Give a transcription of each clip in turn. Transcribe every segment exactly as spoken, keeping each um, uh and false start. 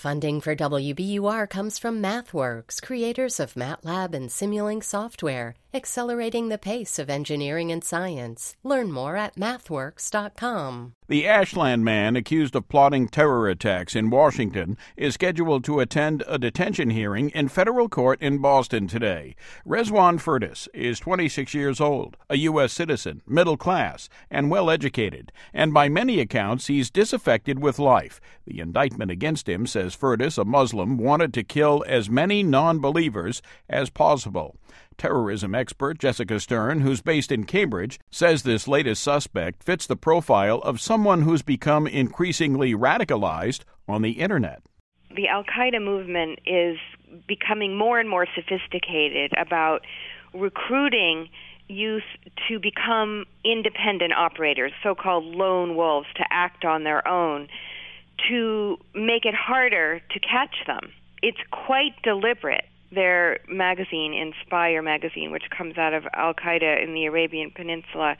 Funding for W B U R comes from MathWorks, creators of MATLAB and Simulink software, accelerating the pace of engineering and science. Learn more at mathworks dot com. The Ashland man accused of plotting terror attacks in Washington is scheduled to attend a detention hearing in federal court in Boston today. Rezwan Furtis is twenty-six years old, a U S citizen, middle class, and well-educated, and by many accounts he's disaffected with life. The indictment against him says Furtis, a Muslim, wanted to kill as many non-believers as possible. Terrorism expert Jessica Stern, who's based in Cambridge, says this latest suspect fits the profile of someone who's become increasingly radicalized on the Internet. The al-Qaeda movement is becoming more and more sophisticated about recruiting youth to become independent operators, so-called lone wolves, to act on their own, to make it harder to catch them. It's quite deliberate. Their magazine, Inspire magazine, which comes out of al-Qaeda in the Arabian Peninsula,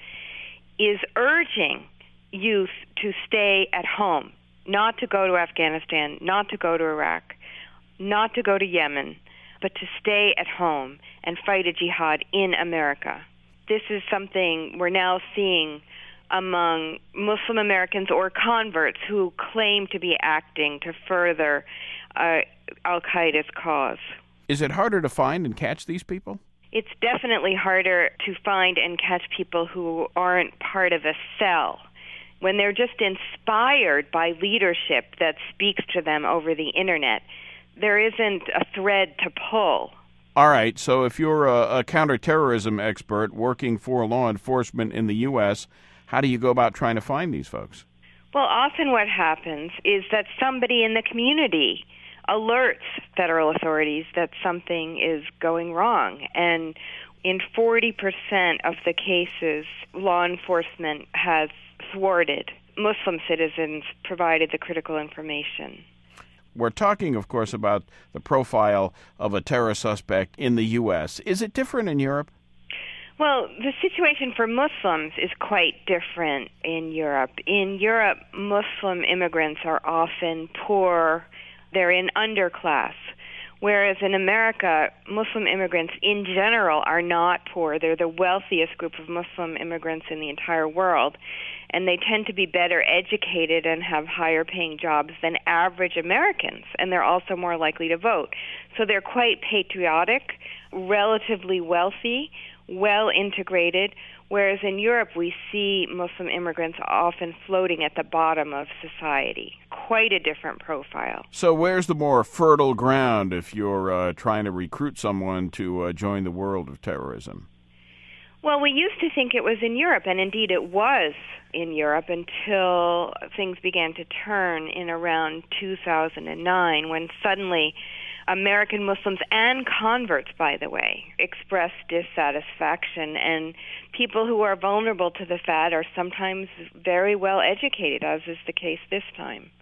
is urging youth to stay at home, not to go to Afghanistan, not to go to Iraq, not to go to Yemen, but to stay at home and fight a jihad in America. This is something we're now seeing among Muslim Americans or converts who claim to be acting to further uh, al-Qaeda's cause. Is it harder to find and catch these people? It's definitely harder to find and catch people who aren't part of a cell. When they're just inspired by leadership that speaks to them over the Internet, there isn't a thread to pull. All right, so if you're a, a counterterrorism expert working for law enforcement in the U S, how do you go about trying to find these folks? Well, often what happens is that somebody in the community alerts federal authorities that something is going wrong. And in forty percent of the cases, law enforcement has thwarted Muslim citizens provided the critical information. We're talking, of course, about the profile of a terror suspect in the U S. Is it different in Europe? Well, the situation for Muslims is quite different in Europe. In Europe, Muslim immigrants are often poor. They're in underclass, whereas in America, Muslim immigrants in general are not poor. They're the wealthiest group of Muslim immigrants in the entire world, and they tend to be better educated and have higher paying jobs than average Americans, and they're also more likely to vote. So they're quite patriotic, relatively wealthy, well integrated, whereas in Europe we see Muslim immigrants often floating at the bottom of society. Quite a different profile. So where's the more fertile ground if you're uh, trying to recruit someone to uh, join the world of terrorism? Well, we used to think it was in Europe, and indeed it was in Europe until things began to turn in around two thousand nine, when suddenly American Muslims and converts, by the way, expressed dissatisfaction, and people who are vulnerable to the fad are sometimes very well educated, as is the case this time.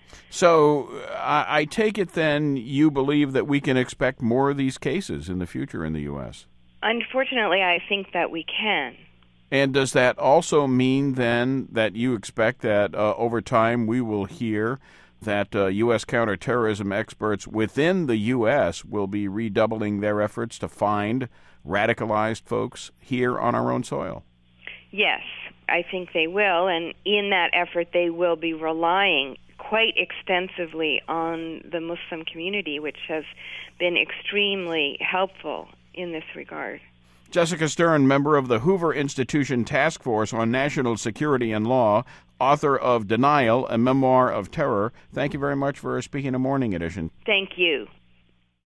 So I, I take it then you believe that we can expect more of these cases in the future in the U S? Unfortunately, I think that we can. And does that also mean then that you expect that uh, over time we will hear that uh, U S counterterrorism experts within the U S will be redoubling their efforts to find radicalized folks here on our own soil? Yes, I think they will, and in that effort they will be relying quite extensively on the Muslim community, which has been extremely helpful in this regard. Jessica Stern, member of the Hoover Institution Task Force on National Security and Law, author of Denial, a Memoir of Terror. Thank you very much for speaking to Morning Edition. Thank you.